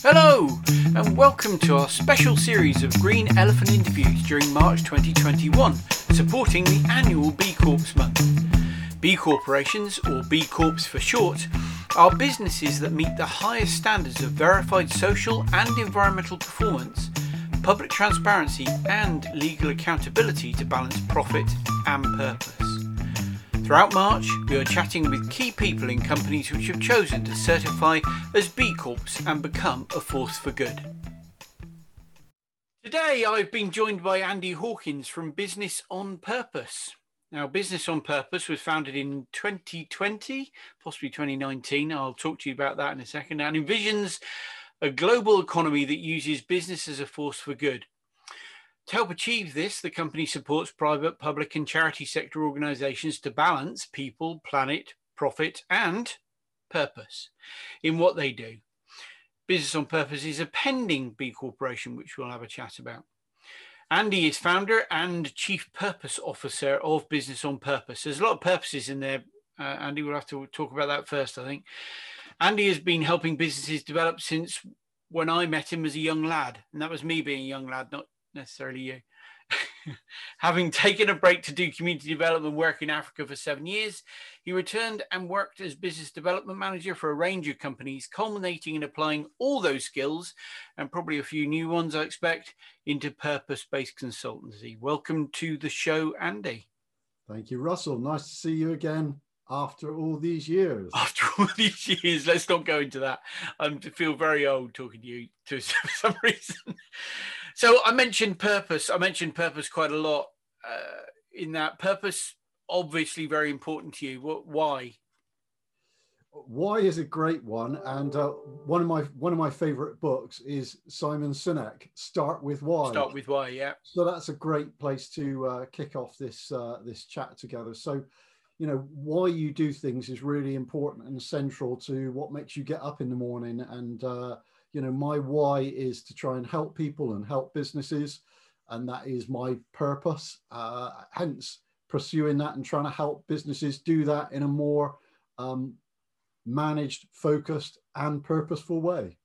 Hello, and welcome to our special series of Green Elephant interviews during March 2021, supporting the annual B Corps month. B corporations, or B Corps for short, are businesses that meet the highest standards of verified social and environmental performance, public transparency and legal accountability to balance profit and purpose. Throughout March, we are chatting with key people in companies which have chosen to certify as B Corps and become a force for good. Today, I've been joined by Andy Hawkins from Business on Purpose. Now, Business on Purpose was founded in 2020, possibly 2019. I'll talk to you about that in a second, and envisions a global economy that uses business as a force for good. To help achieve this, the company supports private, public and charity sector organisations to balance people, planet, profit and purpose in what they do. Business on Purpose is a pending B Corporation, which we'll have a chat about. Andy is founder and Chief Purpose Officer of Business on Purpose. There's a lot of purposes in there. Andy, we'll have to talk about that first, I think. Andy has been helping businesses develop since when I met him as a young lad. And that was me being a young lad, not necessarily you. Having taken a break to do community development work in Africa for 7 years, he returned and worked as business development manager for a range of companies, culminating in applying all those skills, and probably a few new ones I expect, into purpose-based consultancy. Welcome to the show, Andy. Thank you, Russell. Nice to see you again after all these years. After all these years, let's not go into that. I feel very old talking to you for some reason. So I mentioned purpose. I mentioned purpose quite a lot in that. Purpose, obviously very important to you. Why? Why is a great one, and one of my favorite books is Simon Sinek, Start with Why. Start with Why, yeah. So that's a great place to kick off this this chat together. So, you know, why you do things is really important and central to what makes you get up in the morning. And you know, my why is to try and help people and help businesses, and that is my purpose. Hence, pursuing that and trying to help businesses do that in a more managed, focused, and purposeful way.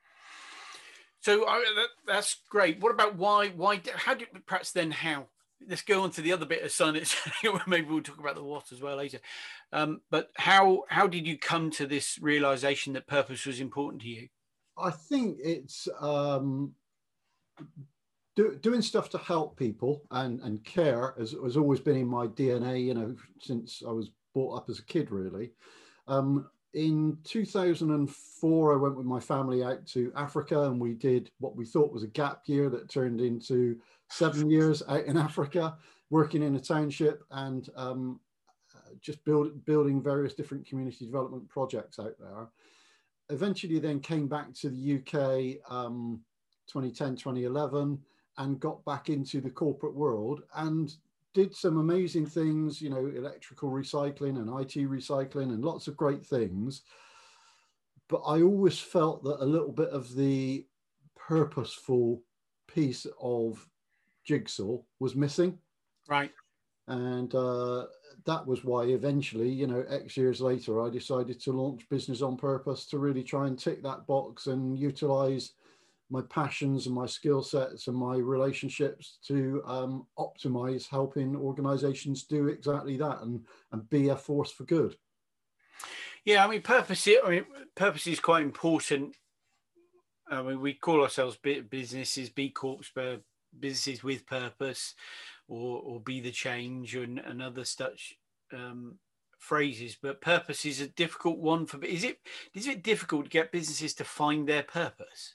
So that's great. What about why? How do perhaps then how? Let's go on to the other bit of science. Maybe we'll talk about the what as well later. But how did you come to this realization that purpose was important to you? I think it's doing stuff to help people and care has always been in my DNA, you know, since I was brought up as a kid, really. In 2004, I went with my family out to Africa, and we did what we thought was a gap year that turned into 7 years out in Africa, working in a township and just building various different community development projects out there. Eventually then came back to the UK 2010, 2011, and got back into the corporate world and did some amazing things, you know, electrical recycling and IT recycling and lots of great things. But I always felt that a little bit of the purposeful piece of jigsaw was missing. Right. And that was why eventually, you know, X years later, I decided to launch Business on Purpose to really try and tick that box and utilize my passions and my skill sets and my relationships to optimize helping organizations do exactly that and be a force for good. Yeah, I mean, purpose is quite important. I mean, we call ourselves businesses, B Corps, but businesses with purpose, or be the change and other such phrases. But purpose is a difficult one for. Is it difficult to get businesses to find their purpose?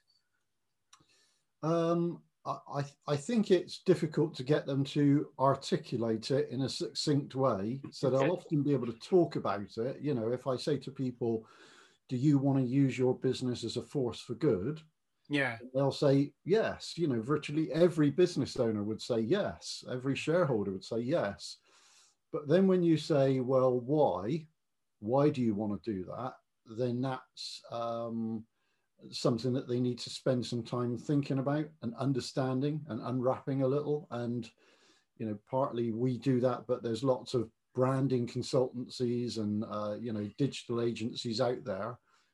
I think it's difficult to get them to articulate it in a succinct way. So they'll often be able to talk about it. You know, if I say to people, do you want to use your business as a force for good? Yeah. They'll say yes. You know, virtually every business owner would say yes. Every shareholder would say yes. But then when you say, well, why do you want to do that? Then that's something that they need to spend some time thinking about and understanding and unwrapping a little. And, you know, partly we do that, but there's lots of branding consultancies and, you know, digital agencies out there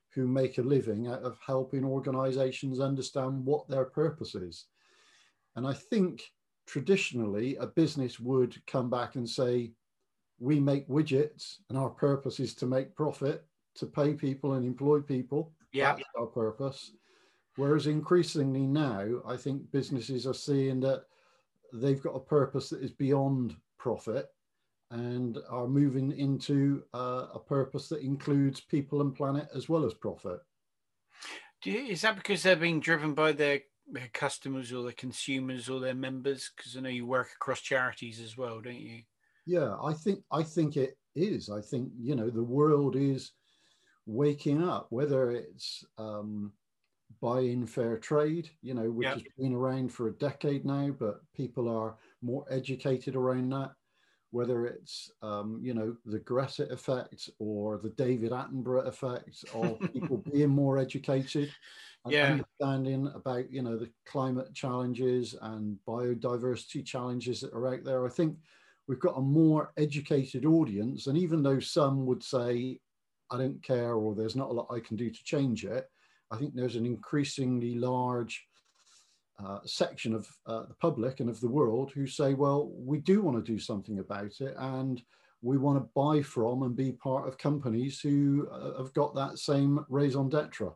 who make a living out of helping organizations understand what their purpose is. And I think traditionally a business would come back and say, we make widgets and our purpose is to make profit, to pay people and employ people. Yeah. That's our purpose. Whereas increasingly now, I think businesses are seeing that they've got a purpose that is beyond profit and are moving into a purpose that includes people and planet as well as profit. Is that because they're being driven by their customers or their consumers or their members? Because I know you work across charities as well, don't you? Yeah, I think it is. I think, you know, the world is waking up, whether it's buying fair trade, you know, which has been around for a decade now, but people are more educated around that. Whether it's, you know, the Greta effect or the David Attenborough effect of people being more educated and understanding about, you know, the climate challenges and biodiversity challenges that are out there. I think we've got a more educated audience. And even though some would say, I don't care, or there's not a lot I can do to change it, I think there's an increasingly large section of the public and of the world who say, well, we do want to do something about it, and we want to buy from and be part of companies who have got that same raison d'etre.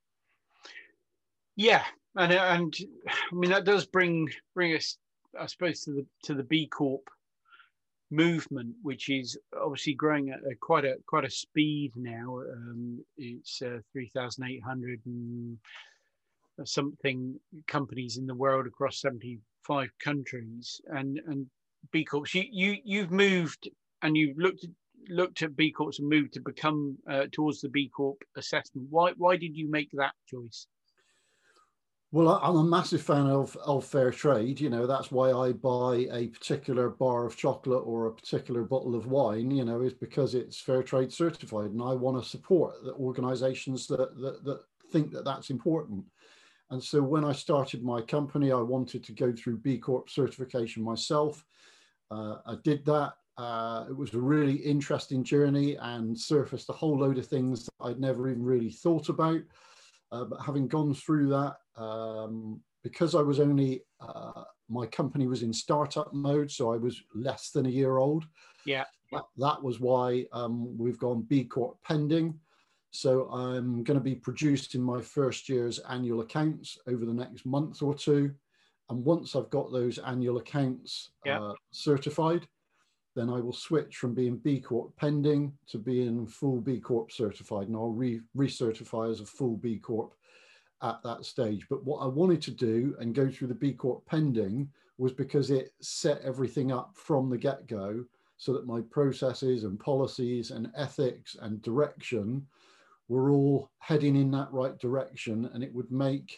Yeah, and I mean that does bring us, I suppose, to the B Corp movement, which is obviously growing at quite a speed now. It's 3,800 and something companies in the world across 75 countries, and B Corps. You've moved and you've looked at B Corps and moved to become towards the B Corp assessment. Why did you make that choice? Well, I'm a massive fan of fair trade. You know, that's why I buy a particular bar of chocolate or a particular bottle of wine, you know, is because it's fair trade certified. And I want to support the organizations that think that that's important. And so when I started my company, I wanted to go through B Corp certification myself. I did that. It was a really interesting journey and surfaced a whole load of things that I'd never even really thought about. But having gone through that, because I was only, my company was in startup mode, so I was less than a year old. Yeah. That was why we've gone B Corp pending. So I'm going to be producing my first year's annual accounts over the next month or two. And once I've got those annual accounts certified, then I will switch from being B Corp pending to being full B Corp certified. And I'll recertify as a full B Corp at that stage. But what I wanted to do and go through the B Corp pending was because it set everything up from the get-go so that my processes and policies and ethics and direction were all heading in that right direction, and it would make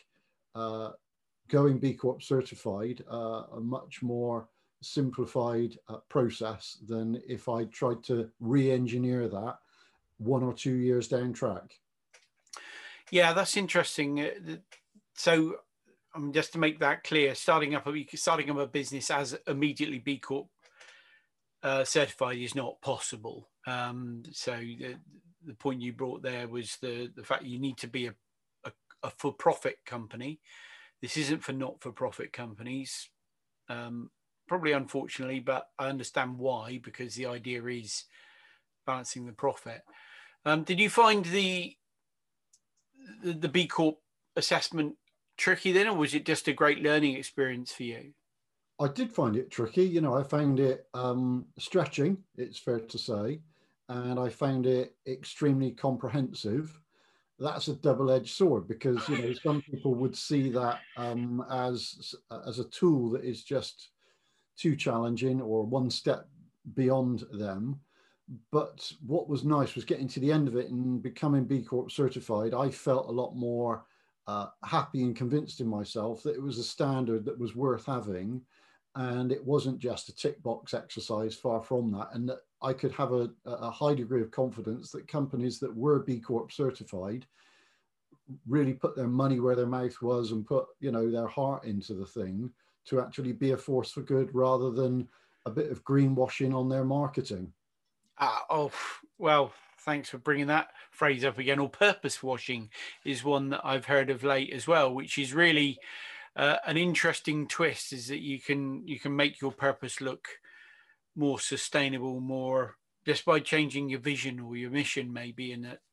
going B Corp certified a much more simplified process than if I tried to re-engineer that 1 or 2 years down track. Yeah, that's interesting. So, just to make that clear, starting up a business as immediately B Corp certified is not possible. So the point you brought there was the fact you need to be a for-profit company. This isn't for not-for-profit companies, probably unfortunately, but I understand why, because the idea is balancing the profit. Did you find the B Corp assessment tricky then, or was it just a great learning experience for you? I did find it tricky. You know, I found it stretching, it's fair to say, and I found it extremely comprehensive. That's a double-edged sword because, you know, some people would see that as a tool that is just too challenging or one step beyond them. But what was nice was getting to the end of it and becoming B Corp certified. I felt a lot more happy and convinced in myself that it was a standard that was worth having. And it wasn't just a tick box exercise, far from that. And that I could have a high degree of confidence that companies that were B Corp certified really put their money where their mouth was and put, you know, their heart into the thing to actually be a force for good rather than a bit of greenwashing on their marketing. Oh, well, Thanks for bringing that phrase up again. Or purpose washing is one that I've heard of late as well, which is really an interesting twist. Is that you can make your purpose look more sustainable, more just by changing your vision or your mission, maybe. And that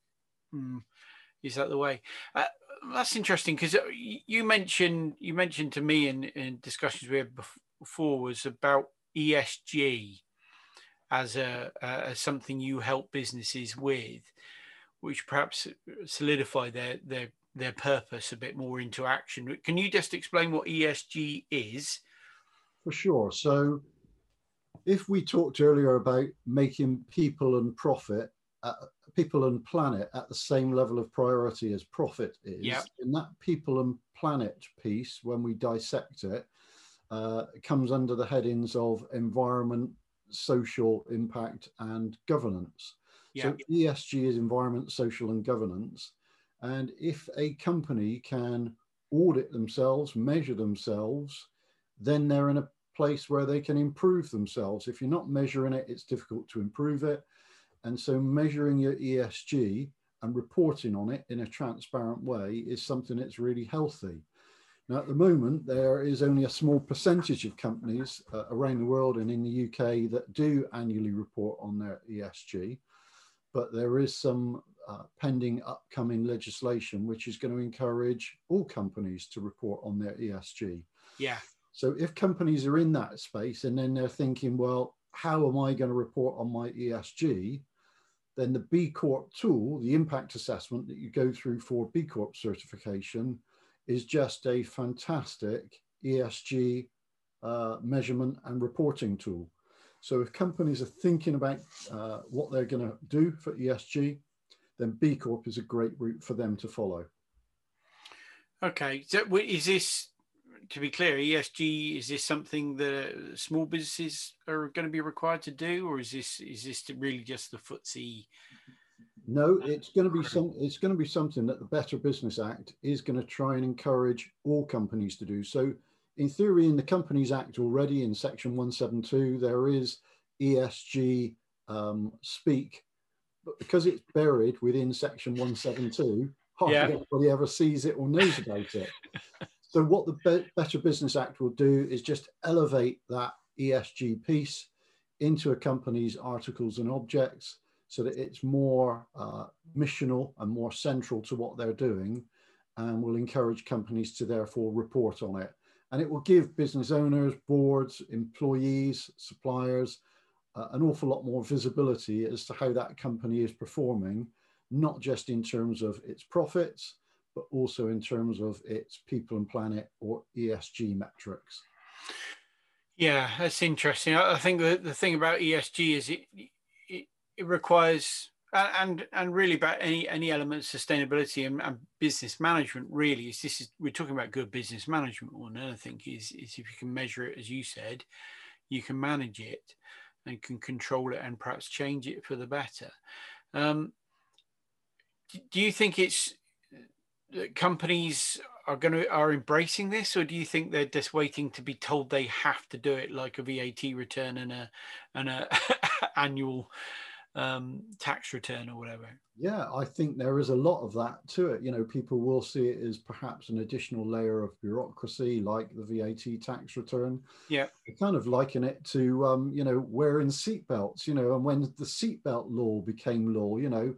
is that the way. That's interesting because you mentioned to me in discussions we had before was about ESG as as something you help businesses with, which perhaps solidify their purpose a bit more into action. Can you just explain what ESG is? For sure. So if we talked earlier about making people and profit, people and planet at the same level of priority as profit is, yep. in that people and planet piece, when we dissect it, comes under the headings of environment, social impact, and governance. Yep. So ESG is environment, social, and governance. And if a company can audit themselves, measure themselves, then they're in a place where they can improve themselves. If you're not measuring it, it's difficult to improve it. And so measuring your ESG and reporting on it in a transparent way is something that's really healthy. Now, at the moment, there is only a small percentage of companies around the world and in the UK that do annually report on their ESG, but there is some pending upcoming legislation which is going to encourage all companies to report on their ESG. Yeah. So if companies are in that space and then they're thinking, well, how am I going to report on my ESG? Then the B Corp tool, the impact assessment that you go through for B Corp certification, is just a fantastic ESG measurement and reporting tool. So if companies are thinking about what they're going to do for ESG, then B Corp is a great route for them to follow. Okay, so is this, to be clear, ESG, is this something that small businesses are going to be required to do, or is this really just the FTSE? No, it's going to be something that the Better Business Act is going to try and encourage all companies to do. So in theory, in the Companies Act already in section 172, there is ESG speak, but because it's buried within section 172, hardly anybody ever sees it or knows about it. So what the Better Business Act will do is just elevate that ESG piece into a company's articles and objects so that it's more missional and more central to what they're doing, and will encourage companies to therefore report on it. And it will give business owners, boards, employees, suppliers, an awful lot more visibility as to how that company is performing, not just in terms of its profits, but also in terms of its people and planet or ESG metrics. Yeah, that's interesting. I think the thing about ESG is it requires, and really about any element of sustainability and business management really is we're talking about good business management more than anything is if you can measure it, as you said, you can manage it and can control it and perhaps change it for the better. Do you think it's that companies are embracing this, or do you think they're just waiting to be told they have to do it, like a VAT return and a annual tax return or whatever? Yeah, I think there is a lot of that to it. You know, people will see it as perhaps an additional layer of bureaucracy, like the VAT tax return. Yeah, I kind of liken it to you know, wearing seatbelts. You know, and when the seatbelt law became law, you know,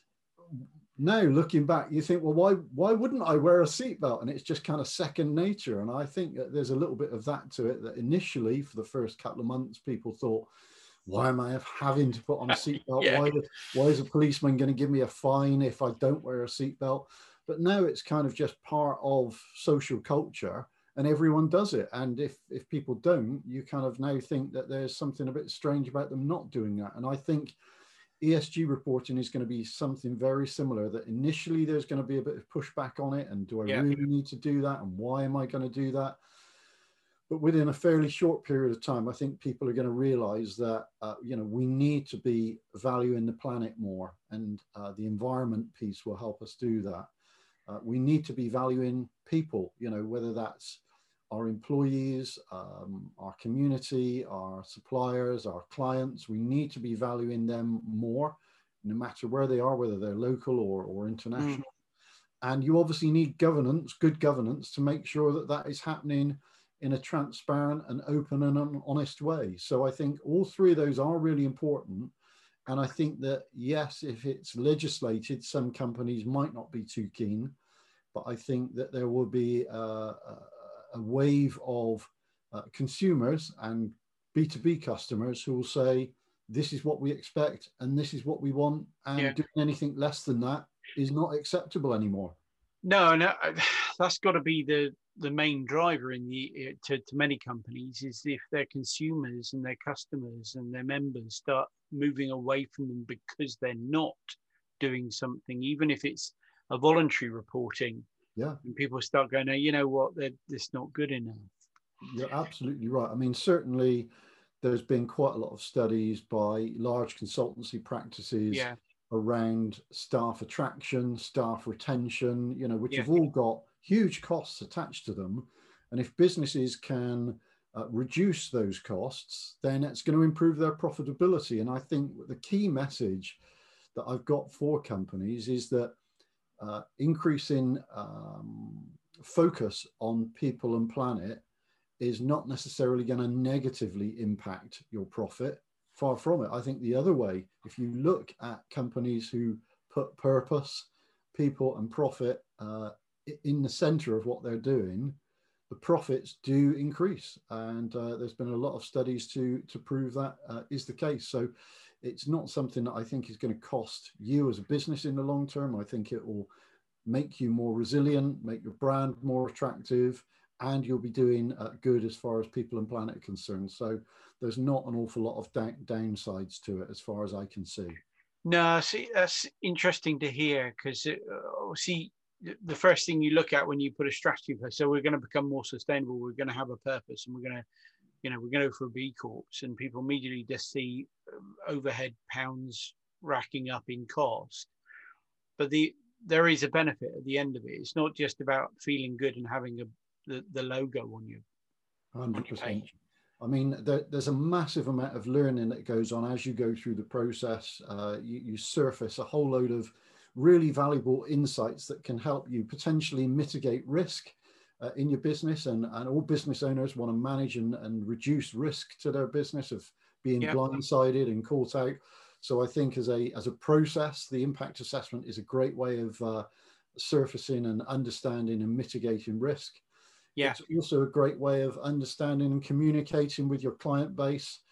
now looking back, you think, well, why wouldn't I wear a seatbelt? And it's just kind of second nature. And I think that there's a little bit of that to it, that initially for the first couple of months, people thought, why am I having to put on a seatbelt? Yeah. Why is a policeman going to give me a fine if I don't wear a seatbelt? But now it's kind of just part of social culture and everyone does it. And if people don't, you kind of now think that there's something a bit strange about them not doing that. And I think ESG reporting is going to be something very similar, that initially there's going to be a bit of pushback on it. And do I really need to do that? And why am I going to do that? But within a fairly short period of time, I think people are going to realize that, you know, we need to be valuing the planet more, and the environment piece will help us do that. We need to be valuing people, you know, whether that's our employees, our community, our suppliers, our clients. We need to be valuing them more no matter where they are, whether they're local or Mm. international. And you obviously need governance, good governance, to make sure that that is happening in a transparent and open and an honest way. So I think all three of those are really important. And I think that, yes, if it's legislated, some companies might not be too keen, but I think that there will be a wave of consumers and B2B customers who will say, this is what we expect and this is what we want. And Yeah. doing anything less than that is not acceptable anymore. No, that's got to be the main driver in to many companies, is if their consumers and their customers and their members start moving away from them because they're not doing something, even if it's a voluntary reporting. Yeah. And people start going, oh, you know what, it's not good enough. You're absolutely right. I mean, certainly there's been quite a lot of studies by large consultancy practices Yeah. around staff attraction, staff retention, which Yeah. have all got huge costs attached to them. And if businesses can reduce those costs, then it's going to improve their profitability. And I think the key message that I've got for companies is that increasing focus on people and planet is not necessarily going to negatively impact your profit. Far from it. I think the other way, if you look at companies who put purpose, people and profit in the center of what they're doing, the profits do increase. And there's been a lot of studies to prove that is the case. So it's not something that I think is going to cost you as a business in the long term. I think it will make you more resilient, make your brand more attractive, and you'll be doing good as far as people and planet are concerned. So there's not an awful lot of downsides to it as far as I can see. No, see, that's interesting to hear, because see, the first thing you look at when you put a strategy in place, so we're going to become more sustainable, we're going to have a purpose, and we're going to, we're going to go for a B Corp, and people immediately just see overhead pounds racking up in cost. But there is a benefit at the end of it. It's not just about feeling good and having the logo on you. 100%. I mean, there's a massive amount of learning that goes on as you go through the process. You surface a whole load of really valuable insights that can help you potentially mitigate risk in your business. And all business owners want to manage and reduce risk to their business of being blindsided and caught out. So I think as a process, the impact assessment is a great way of surfacing and understanding and mitigating risk. Yeah. It's also a great way of understanding and communicating with your client base.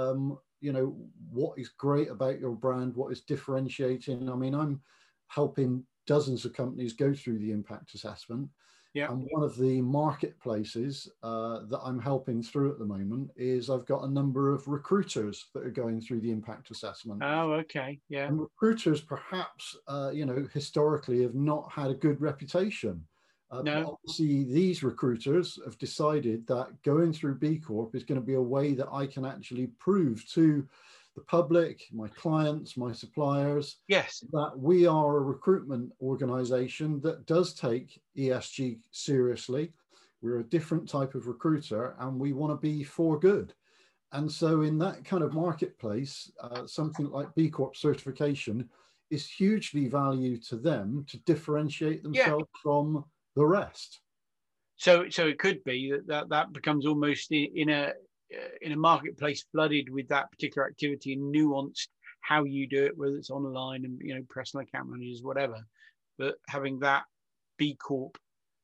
What is great about your brand, what is differentiating. I mean, I'm helping dozens of companies go through the impact assessment. Yeah. And one of the marketplaces that I'm helping through at the moment is I've got a number of recruiters that are going through the impact assessment. Oh, okay. Yeah. And recruiters perhaps, historically have not had a good reputation. No. But obviously, these recruiters have decided that going through B Corp is going to be a way that I can actually prove to the public, my clients, my suppliers, yes, that we are a recruitment organization that does take ESG seriously. We're a different type of recruiter and we want to be for good. And so in that kind of marketplace, something like B Corp certification is hugely valued to them to differentiate themselves from the rest. So it could be that becomes almost in a marketplace flooded with that particular activity and nuanced how you do it, whether it's online and personal account managers, whatever. But having that B Corp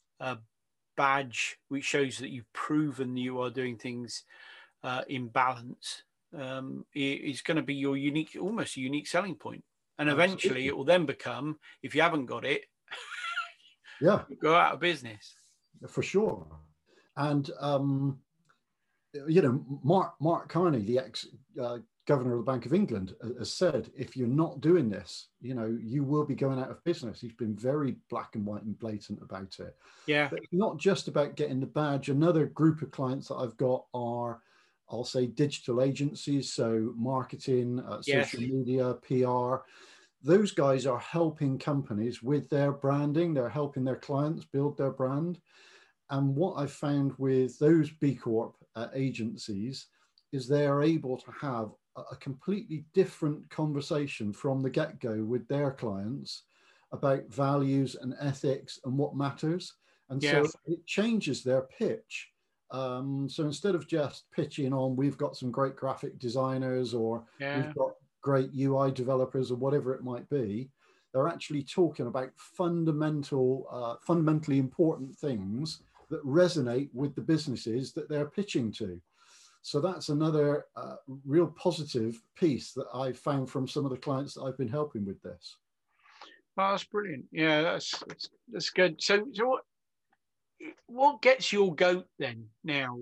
badge, which shows that you've proven that you are doing things in balance, is going to be your almost a unique selling point. And eventually, Absolutely. It will then become, if you haven't got it, go out of business. For sure. And Mark Carney, the ex-governor of the Bank of England, has said, if you're not doing this, you will be going out of business. He's been very black and white and blatant about it. Yeah. But it's not just about getting the badge. Another group of clients that I've got are, I'll say, digital agencies. So marketing, social media, PR. Those guys are helping companies with their branding. They're helping their clients build their brand. And what I've found with those B Corp agencies is they are able to have a completely different conversation from the get-go with their clients about values and ethics and what matters. And Yeah. so it changes their pitch. So instead of just pitching on, we've got some great graphic designers, or Yeah. we've got great UI developers, or whatever it might be, they're actually talking about fundamentally important things that resonate with the businesses that they're pitching to. So that's another real positive piece that I've found from some of the clients that I've been helping with this. Oh, that's brilliant. Yeah, that's good. So what gets your goat then now?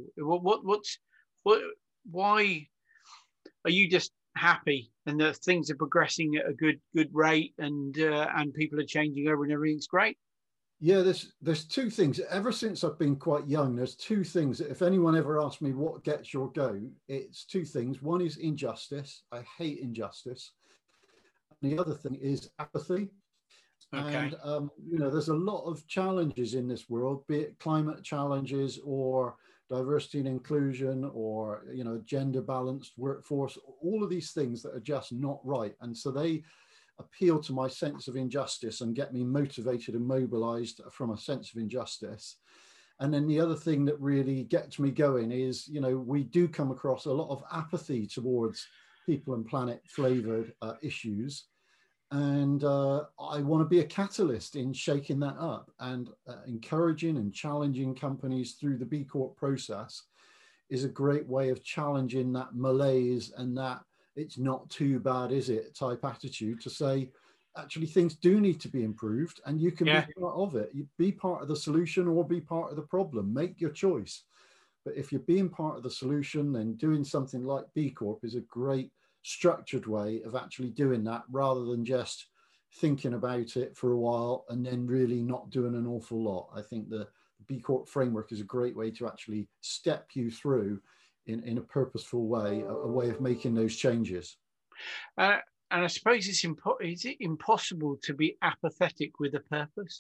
Why are you just happy and that things are progressing at a good rate, and people are changing over and everything's great? Yeah, there's two things. Ever since I've been quite young, there's two things that if anyone ever asks me what gets your goat, it's two things. One is injustice. I hate injustice. And the other thing is apathy. Okay. And there's a lot of challenges in this world, be it climate challenges or diversity and inclusion, or gender balanced workforce, all of these things that are just not right. And so they appeal to my sense of injustice and get me motivated and mobilized from a sense of injustice. And then the other thing that really gets me going is, we do come across a lot of apathy towards people and planet flavored issues. And I want to be a catalyst in shaking that up and encouraging and challenging companies through the B Corp process is a great way of challenging that malaise and that it's not too bad, is it, type attitude, to say, actually, things do need to be improved and you can be part of it. You be part of the solution or be part of the problem. Make your choice. But if you're being part of the solution, then doing something like B Corp is a great structured way of actually doing that, rather than just thinking about it for a while and then really not doing an awful lot. I think the B Corp framework is a great way to actually step you through in a purposeful way, a way of making those changes. And I suppose is it impossible to be apathetic with a purpose?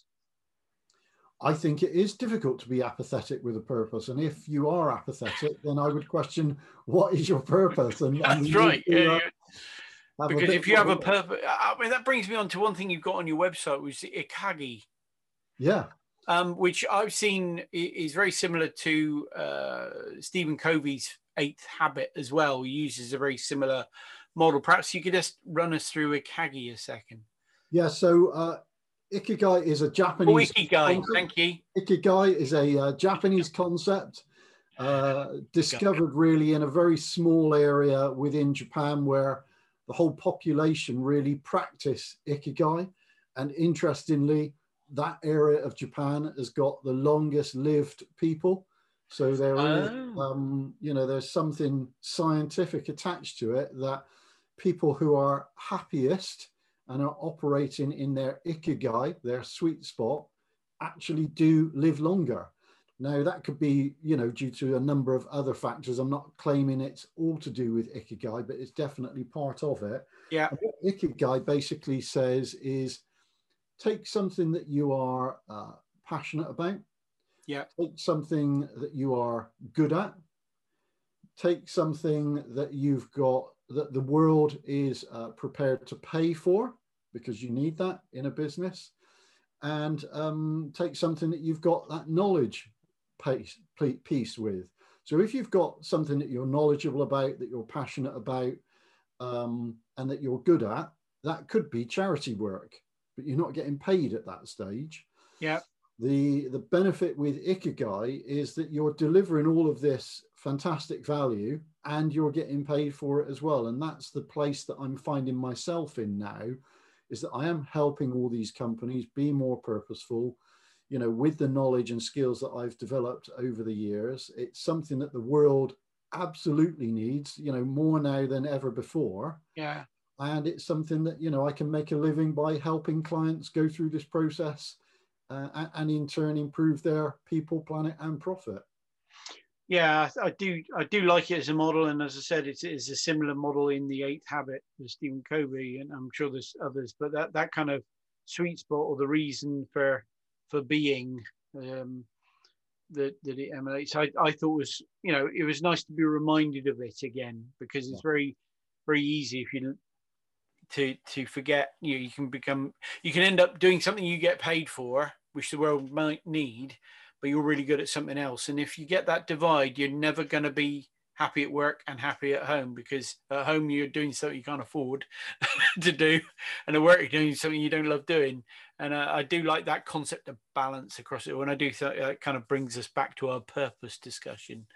I think it is difficult to be apathetic with a purpose. And if you are apathetic, then I would question, what is your purpose? And that's right. Because if you have a purpose, I mean, that brings me on to one thing you've got on your website, which is Ikigai. Yeah. Which I've seen is very similar to Stephen Covey's 8th Habit as well. He uses a very similar model. Perhaps you could just run us through Ikigai a second. Yeah, so Ikigai is a Japanese... Ikigai, thank you. Ikigai is a Japanese concept discovered really in a very small area within Japan, where the whole population really practice Ikigai. And interestingly, that area of Japan has got the longest lived people. So there is, there's something scientific attached to it, that people who are happiest and are operating in their Ikigai, their sweet spot, actually do live longer. Now, that could be, due to a number of other factors. I'm not claiming it's all to do with Ikigai, but it's definitely part of it. Yeah. And what Ikigai basically says is, take something that you are passionate about. Yeah. Take something that you are good at. Take something that you've got, that the world is prepared to pay for, because you need that in a business. And take something that you've got that knowledge piece with. So if you've got something that you're knowledgeable about, that you're passionate about, and that you're good at, that could be charity work, but you're not getting paid at that stage. Yeah. The benefit with Ikigai is that you're delivering all of this fantastic value and you're getting paid for it as well. And that's the place that I'm finding myself in now, is that I am helping all these companies be more purposeful, with the knowledge and skills that I've developed over the years. It's something that the world absolutely needs, more now than ever before. Yeah. And it's something that, I can make a living by helping clients go through this process and in turn improve their people, planet and profit. Yeah, I do like it as a model. And as I said, it's a similar model in the 8th Habit with Stephen Covey, and I'm sure there's others, but that kind of sweet spot, or the reason for being that it emanates, I thought was, it was nice to be reminded of it again, because it's very very easy if you to forget. You can end up doing something you get paid for, which the world might need, but you're really good at something else. And if you get that divide, you're never going to be happy at work and happy at home, because at home you're doing something you can't afford to do, and at work you're doing something you don't love doing. And I do like that concept of balance across it. When I do it kind of brings us back to our purpose discussion.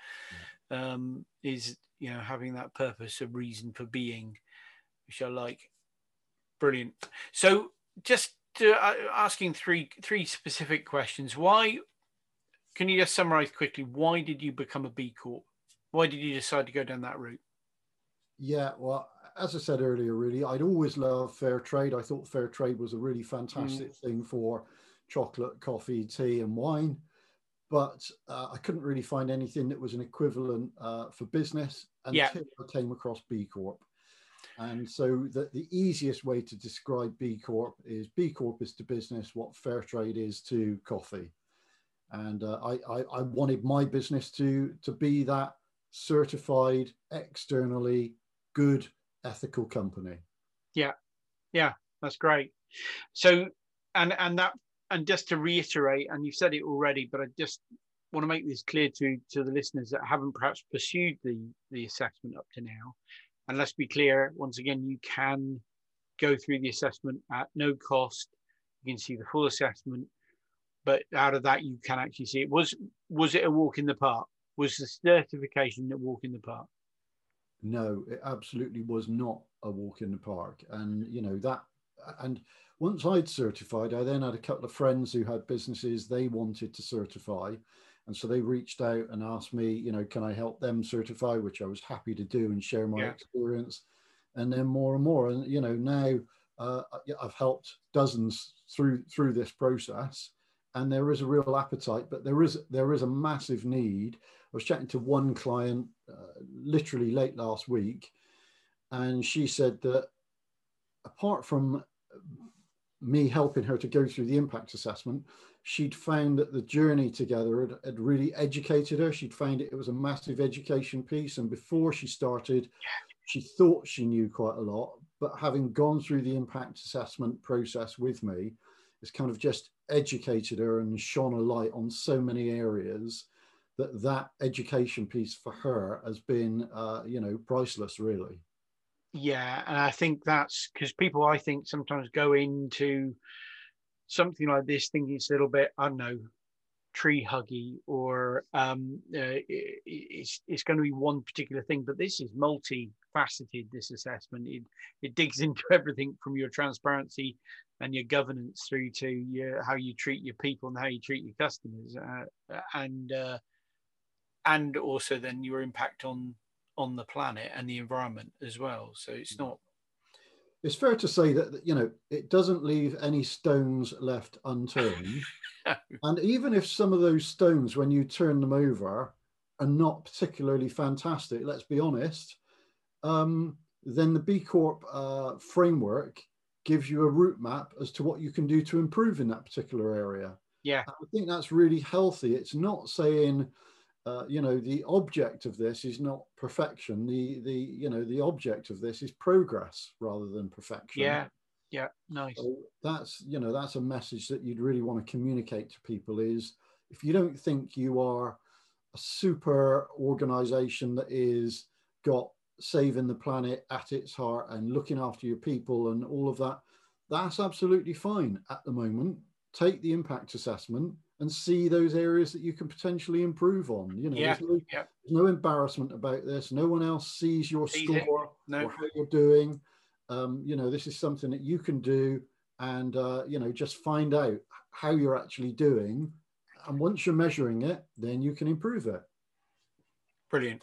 Is having that purpose, a reason for being, which I like. Brilliant. So just asking three specific questions. Why? Can you just summarize quickly? Why did you become a B Corp? Why did you decide to go down that route? Yeah, well, as I said earlier, really, I'd always loved fair trade. I thought fair trade was a really fantastic thing for chocolate, coffee, tea, and wine. But I couldn't really find anything that was an equivalent for business until I came across B Corp. And so the easiest way to describe B Corp is to business what fair trade is to coffee. And I wanted my business to be that certified, externally good, ethical company. Yeah, that's great. So, and just to reiterate, and you've said it already, but I just want to make this clear to the listeners that haven't perhaps pursued the assessment up to now. And let's be clear, once again, you can go through the assessment at no cost. You can see the full assessment, but out of that, you can actually see it. Was it a walk in the park? Was the certification a walk in the park? No, it absolutely was not a walk in the park. And, and once I'd certified, I then had a couple of friends who had businesses they wanted to certify. And so they reached out and asked me, can I help them certify, which I was happy to do and share my experience. And then more and more. And, now I've helped dozens through this process. And there is a real appetite, but there is a massive need. I was chatting to one client literally late last week, and she said that apart from me helping her to go through the impact assessment, she'd found that the journey together had really educated her. She'd found it was a massive education piece. And before she started, she thought she knew quite a lot, but having gone through the impact assessment process with me, it's kind of just educated her and shone a light on so many areas that education piece for her has been, priceless, really. Yeah, and I think that's because people, I think, sometimes go into something like this thinking it's a little bit, I don't know, tree huggy, or it's going to be one particular thing. But this is multifaceted, this assessment. It digs into everything from your transparency and your governance through to how you treat your people and how you treat your customers, and also then your impact on the planet and the environment as well. So it's fair to say that it doesn't leave any stones left unturned. And even if some of those stones, when you turn them over, are not particularly fantastic, let's be honest, then the B Corp framework gives you a route map as to what you can do to improve in that particular area. Yeah, I think that's really healthy. It's not saying the object of this is not perfection. The object of this is progress rather than perfection. Yeah, nice. So that's a message that you'd really want to communicate to people is, if you don't think you are a super organization that is got saving the planet at its heart and looking after your people and all of that, that's absolutely fine at the moment. Take the impact assessment and see those areas that you can potentially improve on. There's no embarrassment about this. No one else sees your score or how you're doing. This is something that you can do, and just find out how you're actually doing. And once you're measuring it, then you can improve it. Brilliant.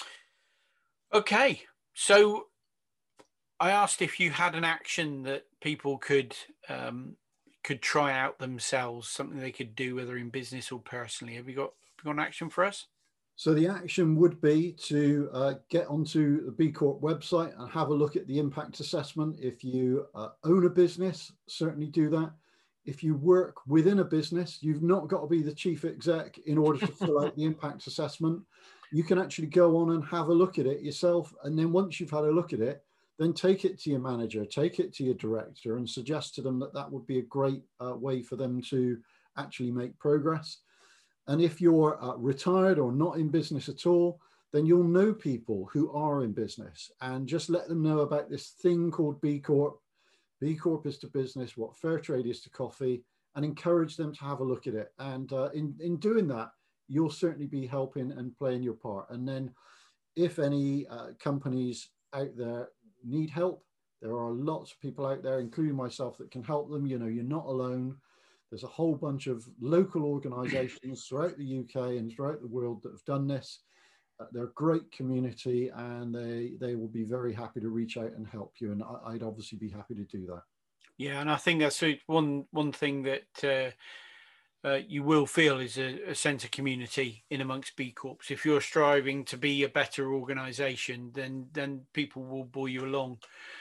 Okay, so I asked if you had an action that people could try out themselves, something they could do, whether in business or personally. Have you got an action for us? So the action would be to get onto the B Corp website and have a look at the impact assessment. If you own a business, certainly do that. If you work within a business, you've not got to be the chief exec in order to fill out the impact assessment. You can actually go on and have a look at it yourself. And then once you've had a look at it, then take it to your manager, take it to your director, and suggest to them that that would be a great way for them to actually make progress. And if you're retired or not in business at all, then you'll know people who are in business, and just let them know about this thing called B Corp. B Corp is to business what fair trade is to coffee, and encourage them to have a look at it. And in doing that, you'll certainly be helping and playing your part. And then if any companies out there need help, there are lots of people out there, including myself, that can help them. You know, you're not alone. There's a whole bunch of local organizations throughout the UK and throughout the world that have done this. They're a great community, and they will be very happy to reach out and help you. And I'd obviously be happy to do that. Yeah, and I think that's one thing that you will feel is a sense of community in amongst B Corps. If you're striving to be a better organisation, then people will bull you along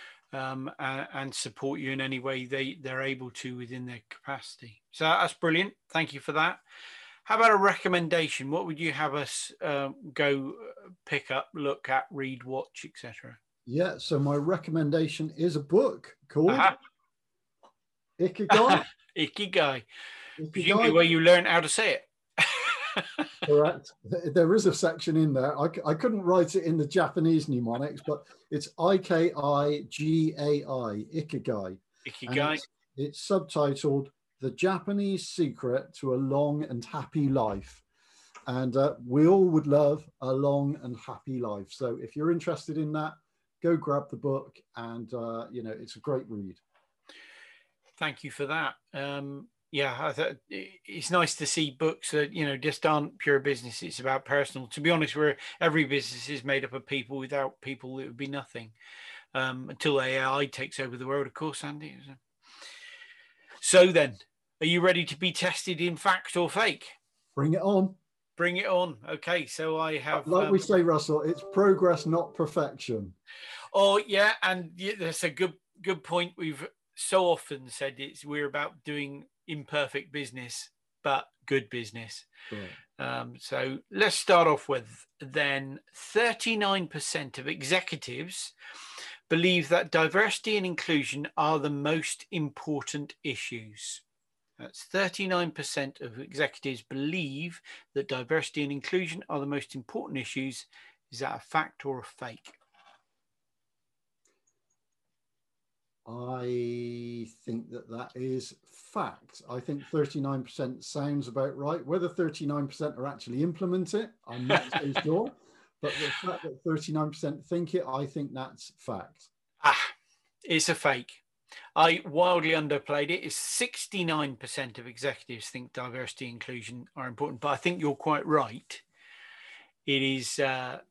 and support you in any way they're able to within their capacity. So that's brilliant. Thank you for that. How about a recommendation? What would you have us go pick up, look at, read, watch, etc.? Yeah, so my recommendation is a book called Ikigai. Ikigai. Presumably where you learn how to say it. Correct. There is a section in there. I couldn't write it in the Japanese mnemonics, but it's Ikigai, Ikigai. Ikigai. It's subtitled The Japanese Secret to a Long and Happy Life. And we all would love a long and happy life. So if you're interested in that, go grab the book, and you know, it's a great read. Thank you for that. Yeah, it's nice to see books that, you know, just aren't pure business. It's about personal. To be honest, every business is made up of people. Without people, it would be nothing. Until AI takes over the world, of course, Andy. So then, are you ready to be tested in fact or fake? Bring it on. Bring it on. Okay, so I have... Like we say, Russell, it's progress, not perfection. Oh, yeah, and that's a good point. We've so often said we're about doing imperfect business, but good business. Right. So let's start off with then 39% of executives believe that diversity and inclusion are the most important issues. That's 39% of executives believe that diversity and inclusion are the most important issues. Is that a fact or a fake? I think that is fact. I think 39% sounds about right. Whether 39% are actually implement it, I'm not so sure. But the fact that 39% think it, I think that's fact. It's a fake. I wildly underplayed it. It's 69% of executives think diversity and inclusion are important, but I think you're quite right. It is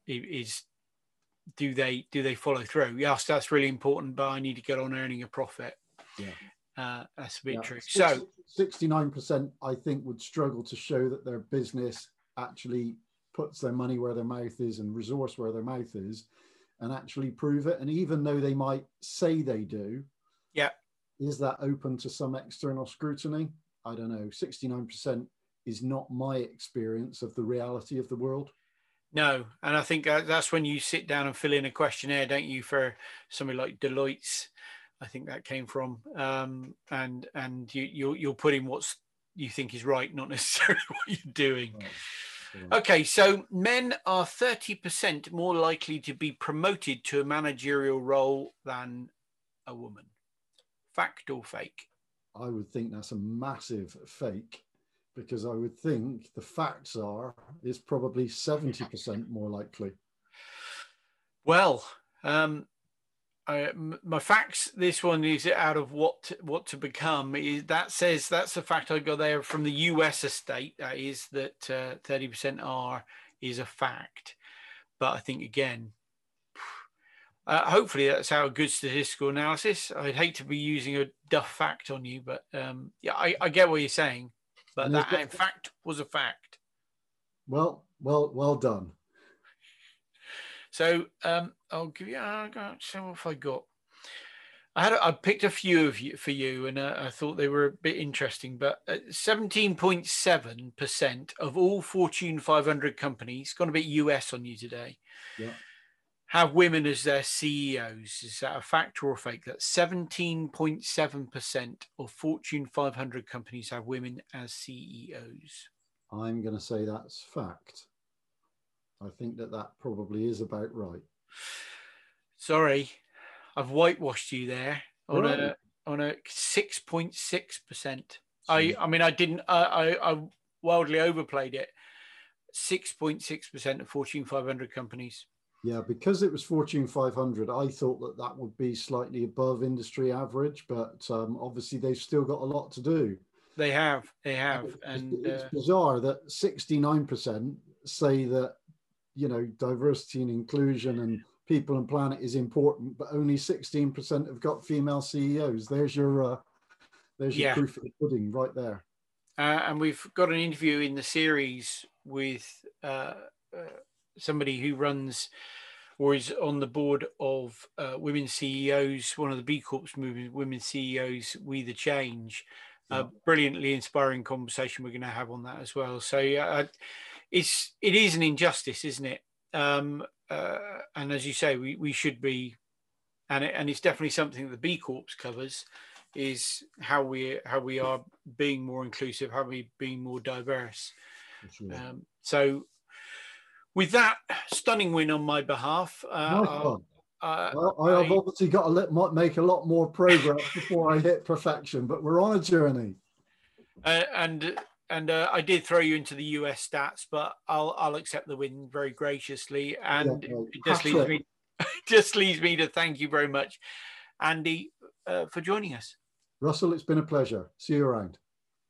do they follow through? Yes, that's really important, but I need to get on earning a profit. Yeah, that's a bit true. So 69%, I think, would struggle to show that their business actually puts their money where their mouth is and resource where their mouth is, and actually prove it. And even though they might say they do, yeah, is that open to some external scrutiny? I don't know. 69% is not my experience of the reality of the world. No, and I think that's when you sit down and fill in a questionnaire, don't you, for somebody like Deloitte's? I think that came from, and you'll put in what you think is right, not necessarily what you're doing. Right. Yeah. Okay, so men are 30% more likely to be promoted to a managerial role than a woman. Fact or fake? I would think that's a massive fake, because I would think the facts are it's probably 70% more likely. Well, my facts, this one is out of what to become. That says that's a fact I got there from the US estate. That is that 30% is a fact. But I think, again, hopefully that's our good statistical analysis. I'd hate to be using a duff fact on you, but yeah, I get what you're saying. But that, in fact, was a fact. Well done. So I'll give you. So what have I got? I picked a few for you, and I thought they were a bit interesting. But 17.7% of all Fortune 500 companies, gone a bit US on you today. Yeah. have women as their CEOs. Is that a fact or a fake? That 17.7% of Fortune 500 companies have women as CEOs. I'm going to say that's fact. I think that probably is about right. Sorry, I've whitewashed you there on a 6.6%. I mean, I wildly overplayed it. 6.6% of Fortune 500 companies. Yeah, because it was Fortune 500, I thought that would be slightly above industry average, but obviously they've still got a lot to do. They have. And it's bizarre that 69% say that, diversity and inclusion and people and planet is important, but only 16% have got female CEOs. There's your proof of the pudding right there. And we've got an interview in the series with somebody who runs or is on the board of Women CEOs, one of the B Corps movement, Women CEOs, We the Change. Brilliantly inspiring conversation we're going to have on that as well. So it is an injustice, isn't it? And as you say, we should be, and it's definitely something that the B Corps covers, is how we are being more inclusive, how we being more diverse. Sure. So with that stunning win on my behalf, I've obviously got to make a lot more progress before I hit perfection, but we're on a journey. And I did throw you into the US stats, but I'll accept the win very graciously. And it just leaves me to thank you very much, Andy, for joining us. Russell, it's been a pleasure. See you around.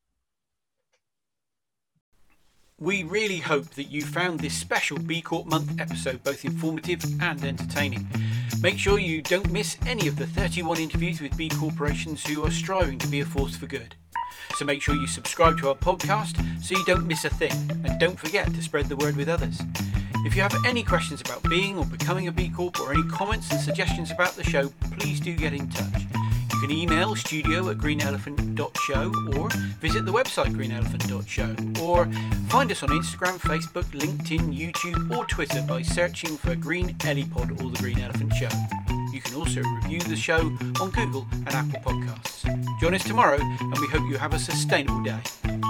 We really hope that you found this special B Corp Month episode both informative and entertaining. Make sure you don't miss any of the 31 interviews with B corporations who are striving to be a force for good. So make sure you subscribe to our podcast so you don't miss a thing, and don't forget to spread the word with others. If you have any questions about being or becoming a B Corp or any comments and suggestions about the show, please do get in touch. You can email studio@greenelephant.show or visit the website greenelephant.show, or find us on Instagram, Facebook, LinkedIn, YouTube or Twitter by searching for Green Elipod or The Green Elephant Show. You can also review the show on Google and Apple Podcasts. Join us tomorrow and we hope you have a sustainable day.